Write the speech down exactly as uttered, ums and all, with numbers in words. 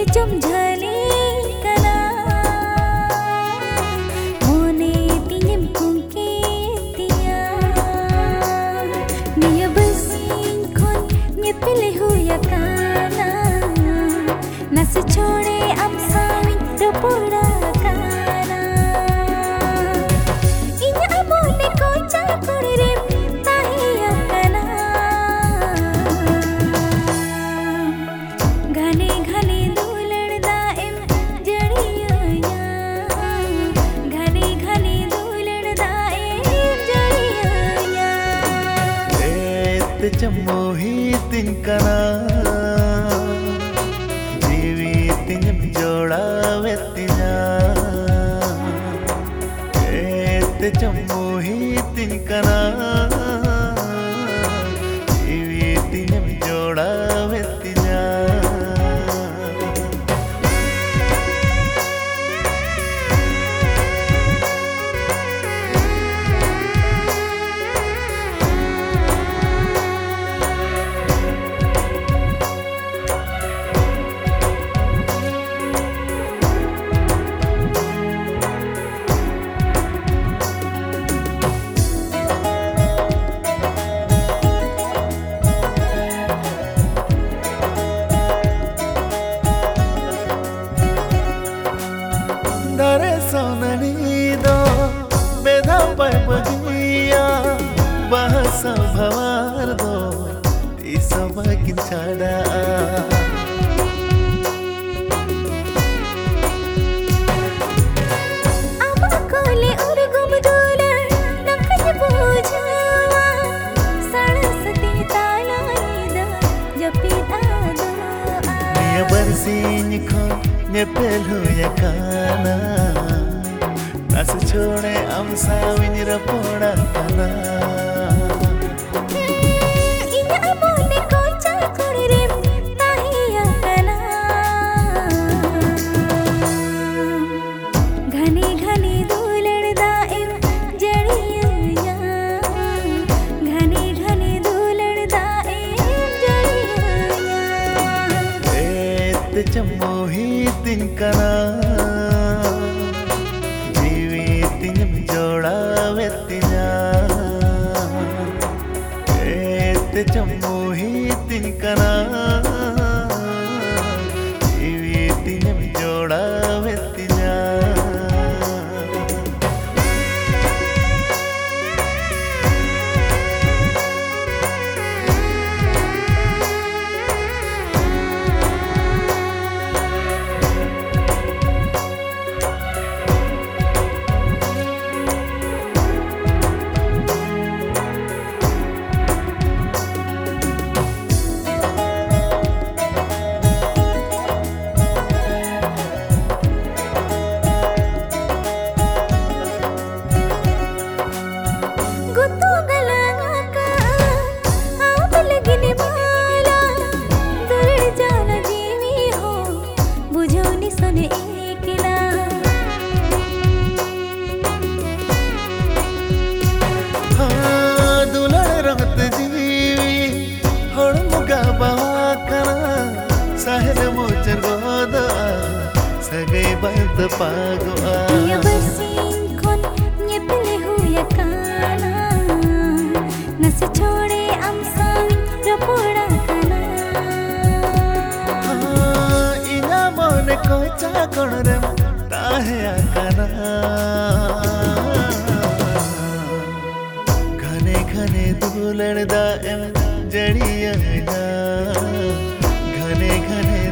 चम झले कना मोने तियम कुंके तिया निया बसिन खोन nyepile huya kana nas chode am sawi ropoda kana inya amone kocha kurire tahiya kana घने घने दुलड़ दाएम जड़िया घने घने दुलड़ दाएम जड़िया एत चमोही तिंकना जीवी तिंजम जोड़ा वेतिना एत चमोही तिंकना जीवी तिंजम जोड़ा वेतिना Dare sonani do bedha pai bagiya bahasa bhavar do tisa bakin chada ama kole urgum dola nakan bojawa sarasati tala ida japita do niya barsin khon nyepel huya kana nas chode am sawin ropoda kana inya amone kocha kurire tahiya kana घने घने दुलड़ दाएम जड़िया घने घने दुलड़ दाएम जड़िया एत चमोही तिंकना जीवी तिंजम जोड़ा वेतिना एत चमोही तिंकना जीवी तिंजम जोड़ा वेतिना गुत्तू गलांगा का आप लगने वाला दुलड़ जाला जीवी हो बुझो नि सुने एकला हाँ दुलड़ रंगत जीवी हड़मुगा बाकना सहर मोचर गोदा सगे बंद पागवा निया बसिन खोन nyepile huya kana nas chode am sawi ropoda kana इना मन कोचा कोणरे ताहे आकना घने घने दुलड़ दाएम जड़िया घने घने